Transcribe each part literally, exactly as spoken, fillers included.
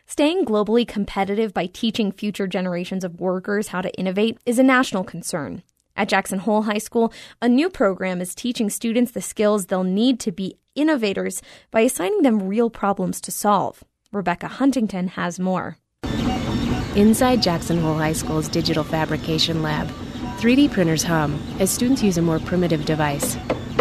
Staying globally competitive by teaching future generations of workers how to innovate is a national concern. At Jackson Hole High School, a new program is teaching students the skills they'll need to be innovators by assigning them real problems to solve. Rebecca Huntington has more. Inside Jackson Hole High School's digital fabrication lab, three D printers hum as students use a more primitive device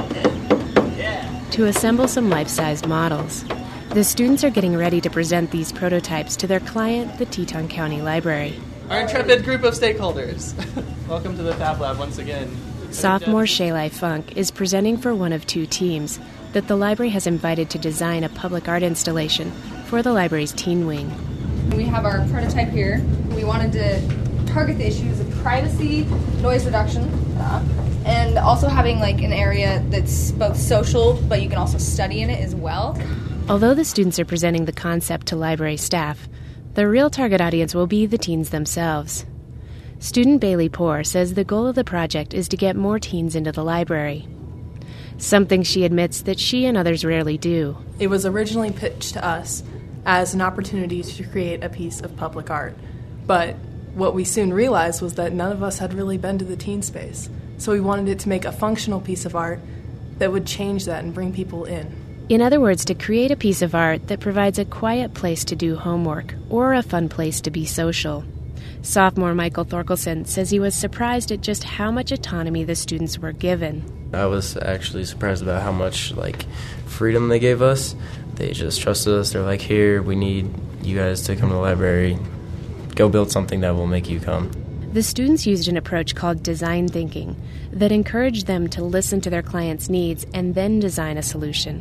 to assemble some life-sized models. The students are getting ready to present these prototypes to their client, the Teton County Library. Our intrepid group of stakeholders. Welcome to the Fab Lab once again. Sophomore Shaylai Funk is presenting for one of two teams that the library has invited to design a public art installation for the library's teen wing. We have our prototype here. We wanted to target the issues of privacy, noise reduction, uh, and also having like an area that's both social, but you can also study in it as well. Although the students are presenting the concept to library staff, the real target audience will be the teens themselves. Student Bailey Poore says the goal of the project is to get more teens into the library, something she admits that she and others rarely do. It was originally pitched to us as an opportunity to create a piece of public art, but what we soon realized was that none of us had really been to the teen space, so we wanted it to make a functional piece of art that would change that and bring people in. In other words, to create a piece of art that provides a quiet place to do homework or a fun place to be social. Sophomore Michael Thorkelson says he was surprised at just how much autonomy the students were given. I was actually surprised about how much like freedom they gave us. They just trusted us. They're like, here, we need you guys to come to the library. Go build something that will make you come. The students used an approach called design thinking that encouraged them to listen to their clients' needs and then design a solution.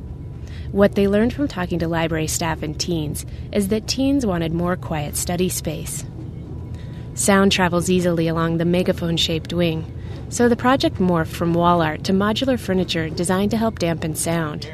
What they learned from talking to library staff and teens is that teens wanted more quiet study space. Sound travels easily along the megaphone-shaped wing, so the project morphed from wall art to modular furniture designed to help dampen sound.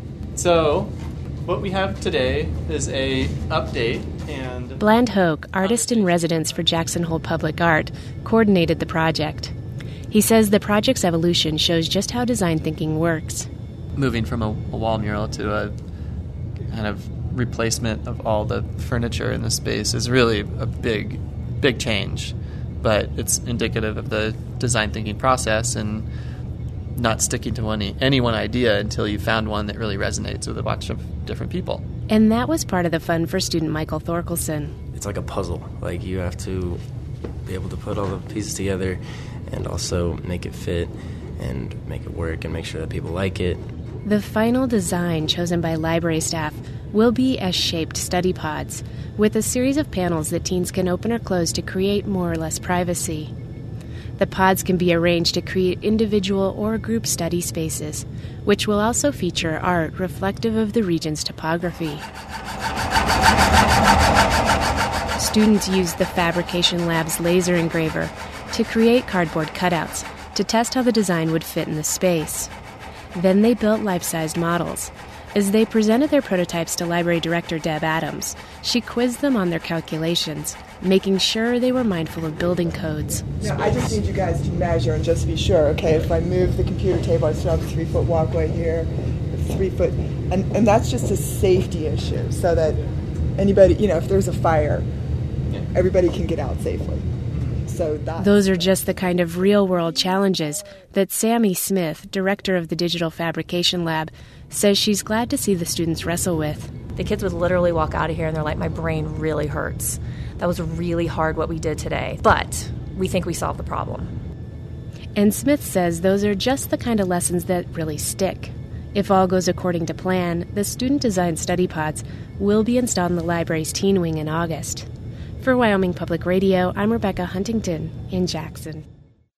So, what we have today is a update and... Bland Hoke, artist in residence for Jackson Hole Public Art, coordinated the project. He says the project's evolution shows just how design thinking works. Moving from a, a wall mural to a kind of replacement of all the furniture in the space is really a big, big change. But it's indicative of the design thinking process and not sticking to one, any one idea until you found one that really resonates with a bunch of different people. And that was part of the fun for student Michael Thorkelson. It's like a puzzle. Like you have to be able to put all the pieces together and also make it fit and make it work and make sure that people like it. The final design chosen by library staff will be S-shaped study pods with a series of panels that teens can open or close to create more or less privacy. The pods can be arranged to create individual or group study spaces, which will also feature art reflective of the region's topography. Students used the Fabrication Lab's laser engraver to create cardboard cutouts to test how the design would fit in the space. Then they built life-sized models. As they presented their prototypes to Library Director Deb Adams, she quizzed them on their calculations, making sure they were mindful of building codes. Now, I just need you guys to measure and just be sure, okay, if I move the computer table, I still have a three-foot walkway here, three foot, and, and that's just a safety issue, so that anybody, you know, if there's a fire, everybody can get out safely. So that's Those are just the kind of real-world challenges that Sammy Smith, director of the Digital Fabrication Lab, says she's glad to see the students wrestle with. The kids would literally walk out of here and they're like, my brain really hurts. That was really hard what we did today, but we think we solved the problem. And Smith says those are just the kind of lessons that really stick. If all goes according to plan, the student-designed study pods will be installed in the library's teen wing in August. For Wyoming Public Radio, I'm Rebecca Huntington in Jackson.